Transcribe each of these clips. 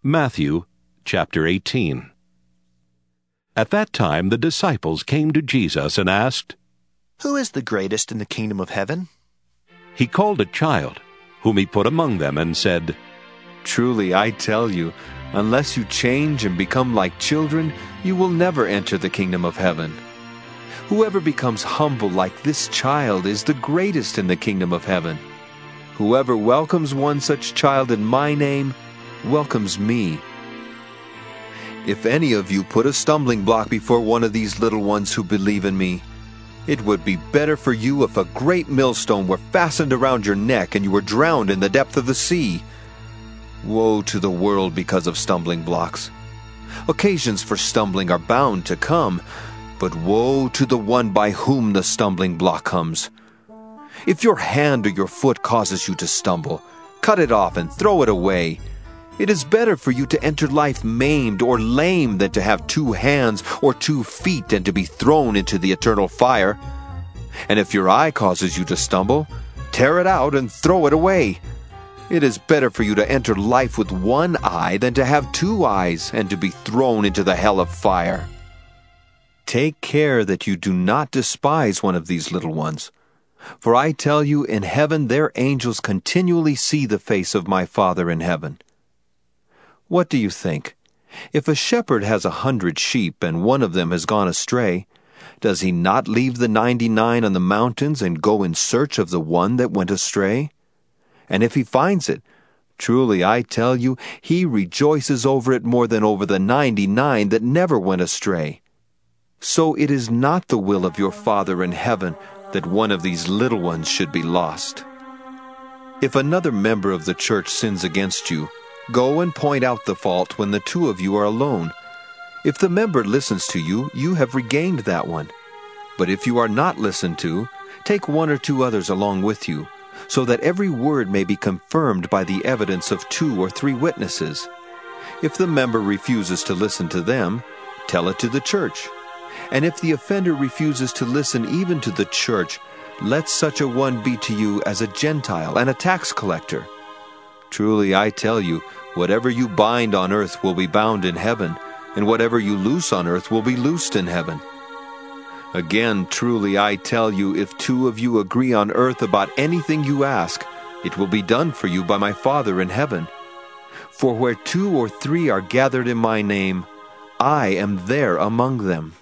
Matthew chapter 18. At that time the disciples came to Jesus and asked, "Who is the greatest in the kingdom of heaven?" He called a child, whom he put among them, and said, "Truly I tell you, unless you change and become like children, you will never enter the kingdom of heaven. Whoever becomes humble like this child is the greatest in the kingdom of heaven. Whoever welcomes one such child in my name welcomes me. If any of you put a stumbling block before one of these little ones who believe in me, it would be better for you if a great millstone were fastened around your neck and you were drowned in the depth of the sea. Woe to the world because of stumbling blocks. Occasions for stumbling are bound to come, but woe to the one by whom the stumbling block comes. If your hand or your foot causes you to stumble, cut it off and throw it away. It is better for you to enter life maimed or lame than to have 2 hands or 2 feet and to be thrown into the eternal fire. And if your eye causes you to stumble, tear it out and throw it away. It is better for you to enter life with 1 eye than to have 2 eyes and to be thrown into the hell of fire. Take care that you do not despise one of these little ones. For I tell you, in heaven their angels continually see the face of my Father in heaven. What do you think? If a shepherd has 100 sheep and one of them has gone astray, does he not leave the 99 on the mountains and go in search of the one that went astray? And if he finds it, truly I tell you, he rejoices over it more than over the 99 that never went astray. So it is not the will of your Father in heaven that one of these little ones should be lost. If another member of the church sins against you, go and point out the fault when the 2 of you are alone. If the member listens to you, you have regained that one. But if you are not listened to, take 1 or 2 others along with you, so that every word may be confirmed by the evidence of 2 or 3 witnesses. If the member refuses to listen to them, tell it to the church. And if the offender refuses to listen even to the church, let such a one be to you as a Gentile and a tax collector. Truly I tell you, whatever you bind on earth will be bound in heaven, and whatever you loose on earth will be loosed in heaven. Again, truly I tell you, if 2 of you agree on earth about anything you ask, it will be done for you by my Father in heaven. For where 2 or 3 are gathered in my name, I am there among them."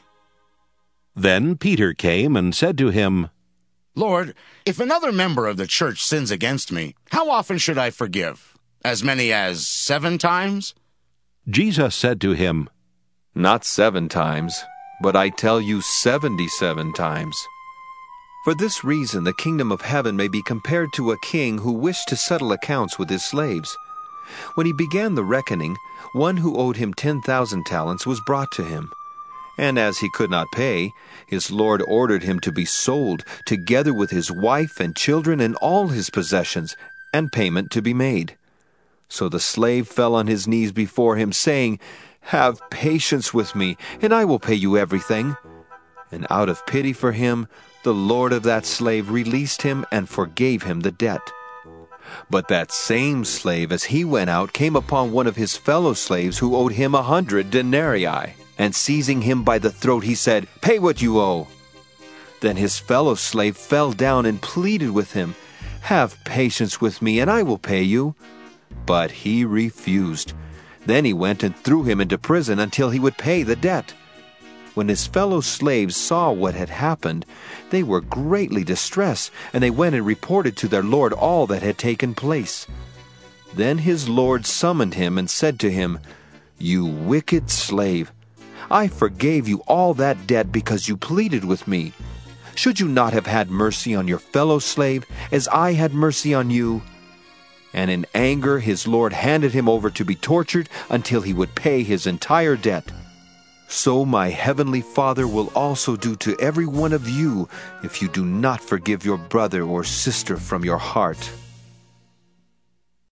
Then Peter came and said to him, "Lord, if another member of the church sins against me, how often should I forgive? As many as 7 times?" Jesus said to him, "Not 7 times, but I tell you 77 times. For this reason the kingdom of heaven may be compared to a king who wished to settle accounts with his slaves. When he began the reckoning, one who owed him 10,000 talents was brought to him. And as he could not pay, his lord ordered him to be sold, together with his wife and children and all his possessions, and payment to be made. So the slave fell on his knees before him, saying, 'Have patience with me, and I will pay you everything.' And out of pity for him, the lord of that slave released him and forgave him the debt. But that same slave, as he went out, came upon one of his fellow slaves who owed him 100 denarii. And seizing him by the throat, he said, 'Pay what you owe.' Then his fellow slave fell down and pleaded with him, 'Have patience with me, and I will pay you.' But he refused. Then he went and threw him into prison until he would pay the debt. When his fellow slaves saw what had happened, they were greatly distressed, and they went and reported to their lord all that had taken place. Then his lord summoned him and said to him, 'You wicked slave! I forgave you all that debt because you pleaded with me. Should you not have had mercy on your fellow slave, as I had mercy on you?' And in anger his lord handed him over to be tortured until he would pay his entire debt. So my heavenly Father will also do to every one of you if you do not forgive your brother or sister from your heart."